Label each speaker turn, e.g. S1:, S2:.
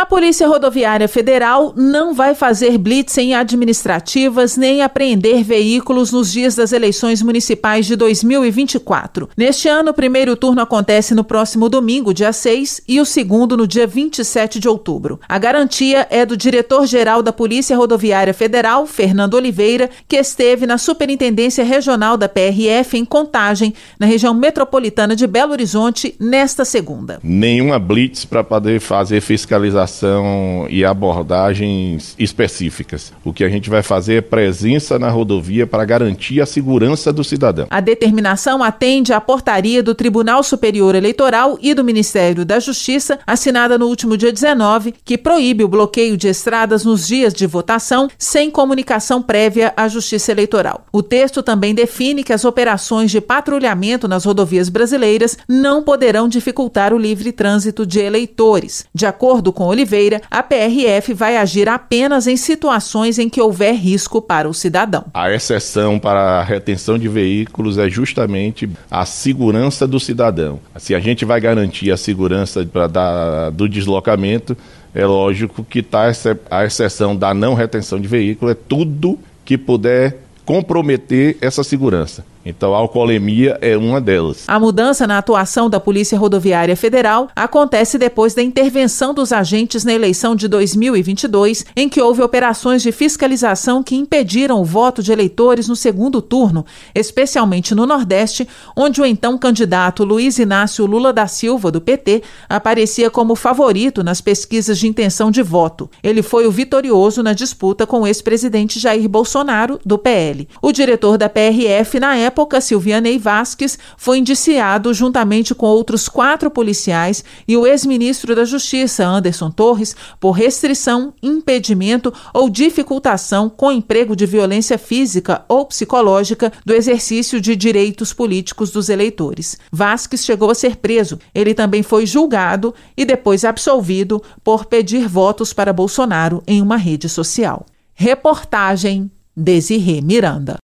S1: A Polícia Rodoviária Federal não vai fazer blitz em administrativas nem apreender veículos nos dias das eleições municipais de 2024. Neste ano, o primeiro turno acontece no próximo domingo, dia 6, e o segundo no dia 27 de outubro. A garantia é do diretor-geral da Polícia Rodoviária Federal, Fernando Oliveira, que esteve na Superintendência Regional da PRF em Contagem, na região metropolitana de Belo Horizonte, nesta segunda.
S2: Nenhuma blitz para poder fazer fiscalização e abordagens específicas. O que a gente vai fazer é presença na rodovia para garantir a segurança do cidadão.
S1: A determinação atende à portaria do Tribunal Superior Eleitoral e do Ministério da Justiça, assinada no último dia 19, que proíbe o bloqueio de estradas nos dias de votação sem comunicação prévia à Justiça Eleitoral. O texto também define que as operações de patrulhamento nas rodovias brasileiras não poderão dificultar o livre trânsito de eleitores. De acordo com Oliveira, a PRF vai agir apenas em situações em que houver risco para o cidadão.
S2: A exceção para a retenção de veículos é justamente a segurança do cidadão. Se a gente vai garantir a segurança do deslocamento, é lógico que a exceção da não retenção de veículo é tudo que puder comprometer essa segurança. Então, a alcoolemia é uma delas.
S1: A mudança na atuação da Polícia Rodoviária Federal acontece depois da intervenção dos agentes na eleição de 2022, em que houve operações de fiscalização que impediram o voto de eleitores no segundo turno, especialmente no Nordeste, onde o então candidato Luiz Inácio Lula da Silva, do PT, aparecia como favorito nas pesquisas de intenção de voto. Ele foi o vitorioso na disputa com o ex-presidente Jair Bolsonaro, do PL. O diretor da PRF, na época, Silvianei Vasques, foi indiciado juntamente com outros 4 policiais e o ex-ministro da Justiça, Anderson Torres, por restrição, impedimento ou dificultação com emprego de violência física ou psicológica do exercício de direitos políticos dos eleitores. Vasques chegou a ser preso. Ele também foi julgado e depois absolvido por pedir votos para Bolsonaro em uma rede social. Reportagem Desirê Miranda.